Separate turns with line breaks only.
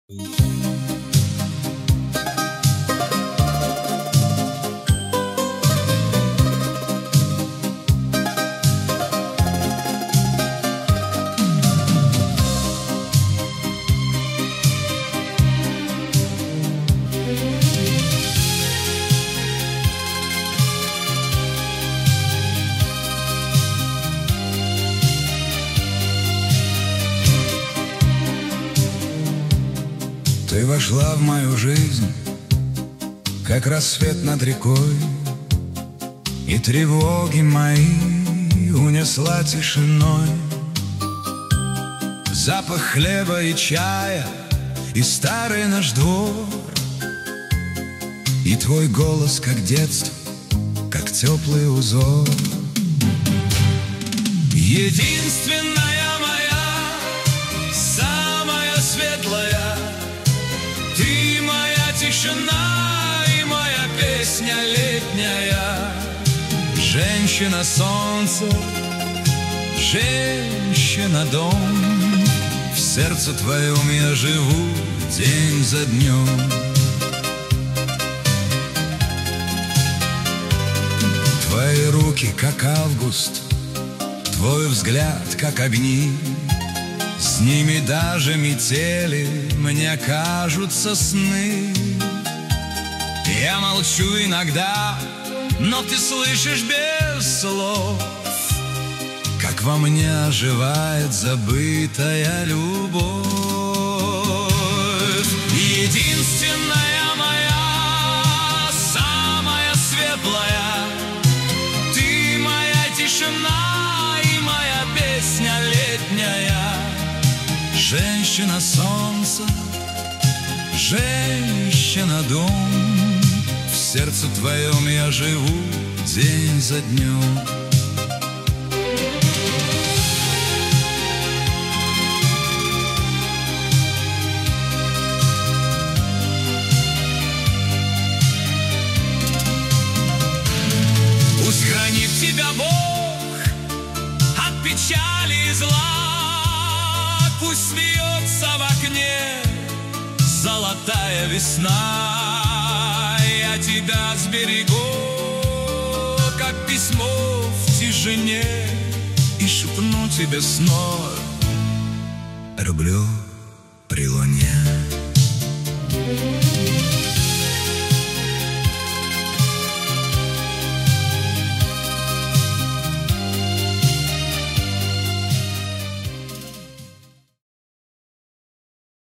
Ты вошла в мою жизнь, как рассвет над рекой, и тревоги мои унесла тишиной. Запах хлеба и чая, и старый наш двор, и твой голос, как детство, как теплый узор. Единственная моя, самая светлая, ты моя тишина и моя песня летняя. Женщина солнце, женщина дом, в сердце твоем я живу день за днем. Твои руки, как август, твой взгляд, как огни, с ними даже метели мне кажутся сны. Я молчу иногда, но ты слышишь без слов, как во мне оживает забытая любовь. Единственная моя, самая светлая, ты моя тишина и моя песня летняя. Женщина солнца, женщина дом, в сердце твоем я живу день за днем. Пусть хранит тебя Бог от печали и зла, пусть смеется в окне золотая весна. Я тебя сберегу, как письмо в тишине, и шепну тебе снова: люблю.